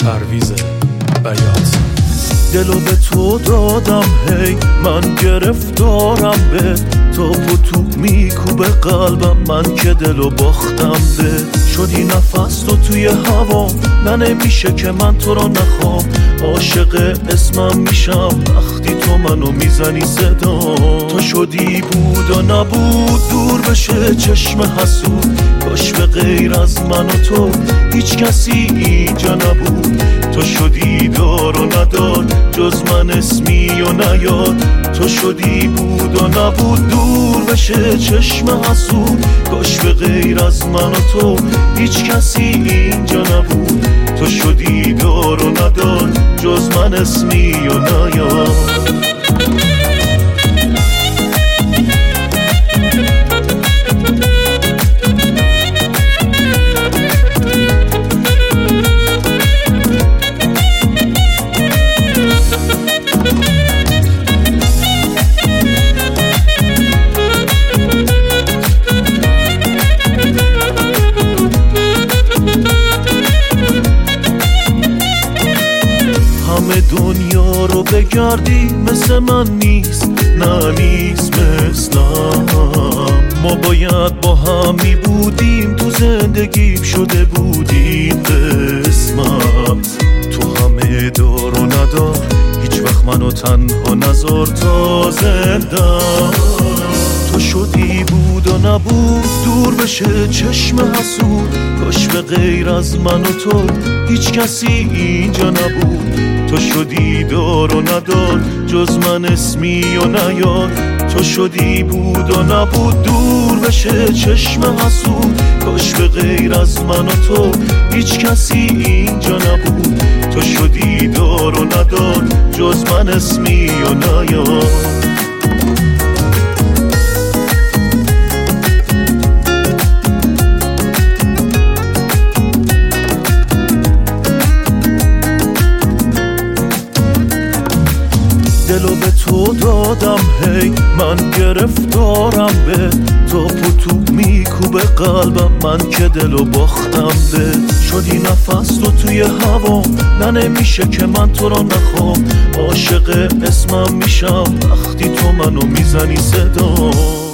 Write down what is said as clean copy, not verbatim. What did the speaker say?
پرویز بیات. دلو به تو دادم هی من گرفتارم به توپ و توپ میکوبه قلبم من که دلو باختم به شدی نفس تو توی هوا نه نمیشه که من تو رو نخوام عاشق اسمم میشم وقتی تو منو میزنی صدا تو شدی بود و نبود دور بشه چشم حسود کاش به غیر از من و تو هیچ کسی اینجا نبود تو شدی دار و ندار جز من اسمی و نیاد تو شدی بود و نبود دور بشه چشم حسود کاش به غیر از من و تو هیچ کسی اینجا نبود تو شدی دار و ندار جز من اسمی و نیاد. همه دنیا رو بگردی مثل من نیست نه نیست مثلم ما باید با هم می بودیم تو زندگیم شده بودیم قسمت تو همه دار و ندار هیچ وقت منو تنها نذار تا زندم تو شدی بود و نبود دور بشه چشم حسود کاش به غیر از من و تو هیچ کسی اینجا نبود تو شدی دار و ندار جز من اسمی و نیاد تو شدی بود و نبود دور بشه چشم حسود کاش به غیر از من و تو هیچ کسی اینجا نبود تو شدی دار و ندار جز من اسمی و نیاد. دلو به تو دادم هی من گرفتارم به توپ و توپ میکوبه قلبم من که دلو باختم به شدی نفس تو توی هوا نه نمیشه که من تو رو نخوام عاشق اسمم میشم وقتی تو منو میزنی صدا